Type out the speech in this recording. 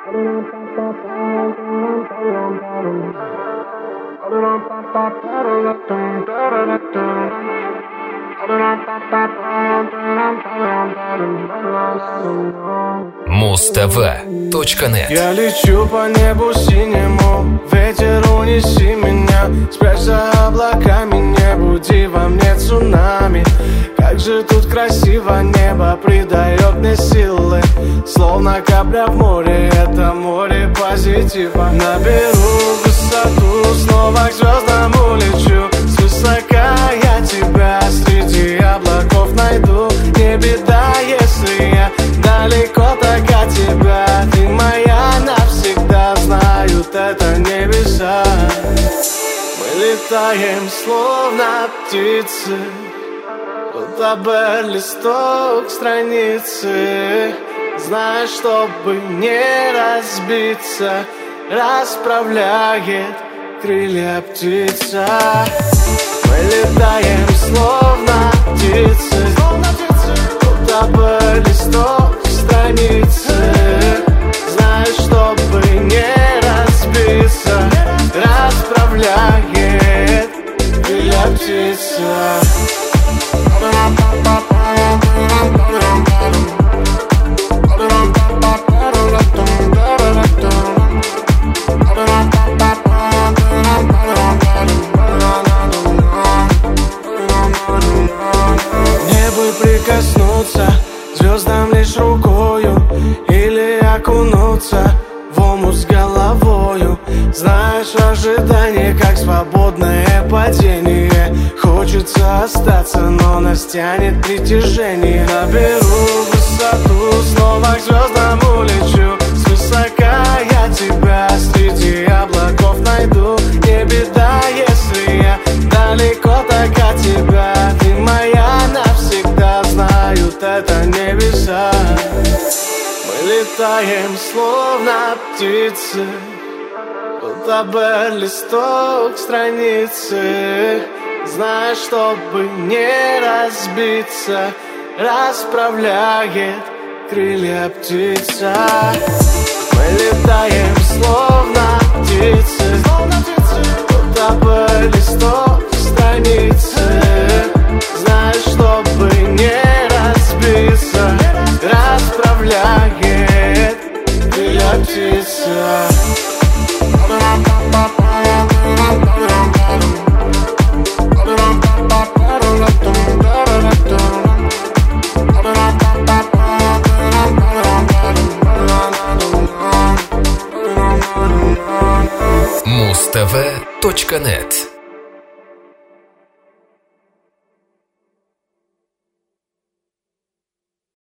Muztv.net. Я лечу по небу синему, ветер унеси меня, спрячь за облаками, не буди во мне цунами. Как же тут красиво, небо придает мне силы, словно капля в море, это море позитива. Наберу высоту, снова к звездам улечу, свысока я тебя среди облаков найду. Не беда, если я далеко, так от тебя, ты моя навсегда, знают это небеса. Мы летаем, словно птицы, ЛТБ, листок страницы. Знаешь, чтобы не разбиться, расправляет крылья птица. Мы летаем, словно птицы, ЛТБ, листок страницы. Знаешь, чтобы не разбиться, расправляет крылья птица. Мне бы прикоснуться звездам лишь рукою, или окунуться в омут с головою. Знаешь, ожидание, как свободное падение. Хочется остаться, но нас тянет притяжение. Наберу высоту, снова к звездам улечу, свысока я тебя среди облаков найду. Не беда, если я далеко, так от тебя, ты моя навсегда, знают это небеса. Мы летаем, словно птицы, ЛТБ, листок страницы. Знаешь, чтобы не разбиться, расправляет крылья птица. Мы летаем, словно птицы, ЛТБ, листок страницы. Знаешь, чтобы не разбиться, расправляет крылья птица. Muztv.net.